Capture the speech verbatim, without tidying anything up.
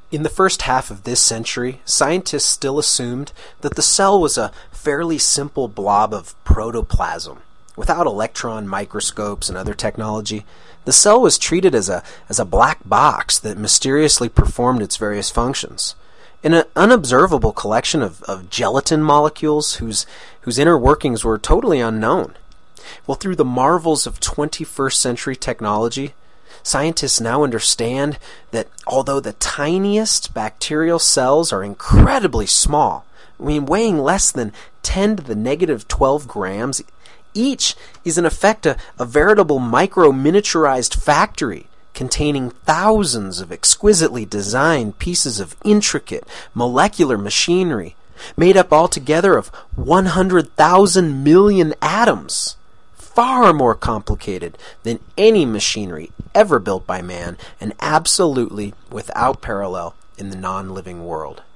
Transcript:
In the first half of this century, scientists still assumed that the cell was a fairly simple blob of protoplasm. Without electron microscopes and other technology, the cell was treated as a, as a black box that mysteriously performed its various functions. An unobservable collection of, of gelatin molecules whose, whose inner workings were totally unknown. Well, through the marvels of twenty-first century technology, scientists now understand that although the tiniest bacterial cells are incredibly small, I mean weighing less than ten to the negative twelve grams, each is in effect a, a veritable micro-miniaturized factory containing thousands of exquisitely designed pieces of intricate molecular machinery made up altogether of one hundred thousand million atoms. Far more complicated than any machinery ever built by man, and absolutely without parallel in the non-living world.